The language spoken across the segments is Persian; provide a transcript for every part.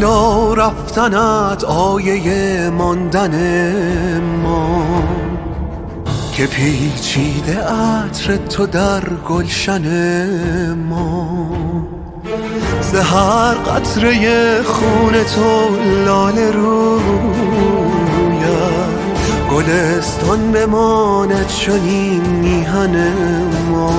علا رفتنت آیه ماندن ما، که پیچیده عطر تو در گلشن ما. ز هر قطره خون تو لاله رویت، گلستان بماند چنین میهن ما.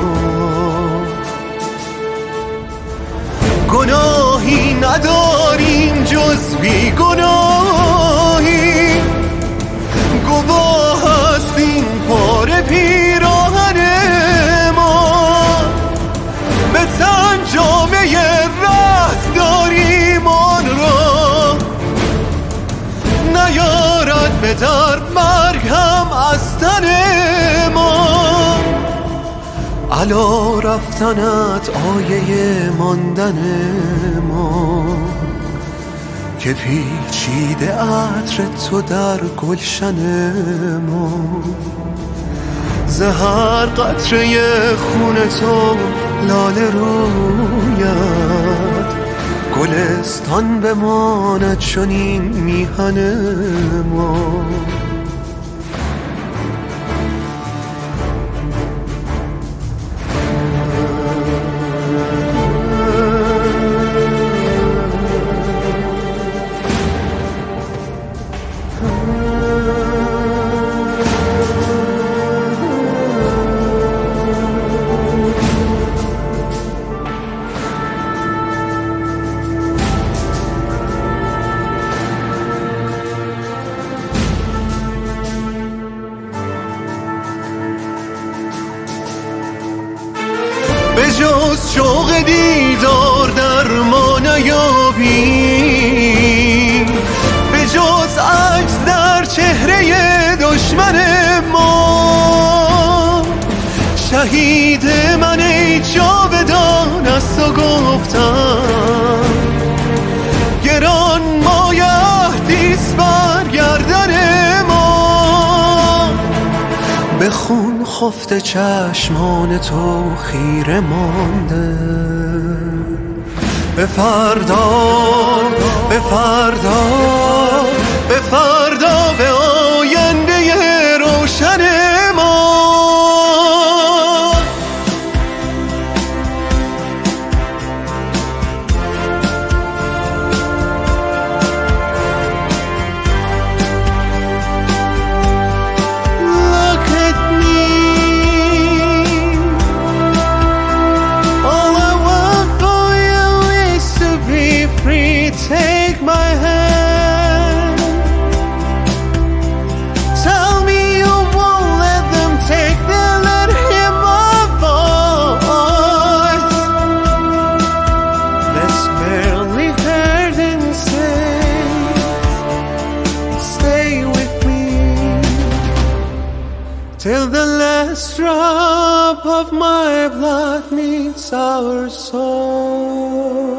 گناهی نداریم جز بی گناهی، گواه است این پاره پیراهن ما. به تن جامه رستگاریم آن را، نیارد به درد مرگ هم از تن ما. علا رفتنت آیه ماندن ما، که پیچیده عطر تو در گلشن ما. ز هر قطره خون تو لاله رویت، گلستان بماند چنین میهن ما. به جز شوق دیدار در ما نیابی، به جز عکس در چهره دشمن ما. شهید من ای جاودان است و گفتم، گران مایه‌است بر گردن ما. به خون خفته چشمان تو خیره مانده، به فردا، به فردا، به فردا، به آینده روشن ما. Take my hand, tell me you won't let them take their, let hear my voice. Let's barely hurt and stay with me till the last drop of my blood meets our soul.